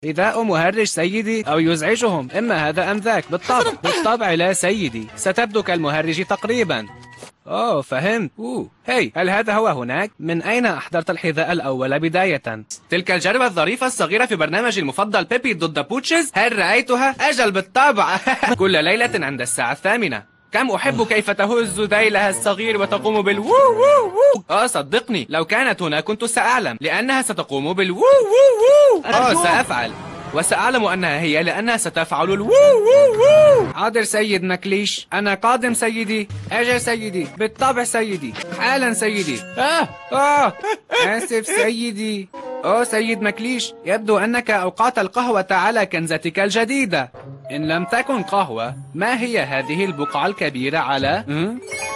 حذاء مهرج سيدي، أو يزعجهم، إما هذا أم ذاك. بالطبع لا سيدي، ستبدو كالمهرج تقريبا. أوه فهمت. هي، هل هذا هو هناك؟ من أين أحضرت الحذاء الأول بداية؟ تلك الجربة الظريفة الصغيرة في برنامجي المفضل بيبي ضد بوتشز، هل رأيتها؟ أجل بالطبع. كل ليلة عند الساعة 8. كم أحب كيف تهز ذيلها الصغير وتقوم بالوو وو وو. صدقني، لو كانت هنا كنت سأعلم، لأنها ستقوم بالوو وو وو. سأفعل، وسأعلم أنها هي لأنها ستفعل الوو وو وو. حاضر سيد مكليش، أنا قادم سيدي. أجل سيدي، بالطبع سيدي، حالا سيدي. آسف سيدي. سيد مكليش، يبدو أنك أوقعت القهوة على كنزتك الجديدة. إن لم تكن قهوة، ما هي هذه البقعة الكبيرة على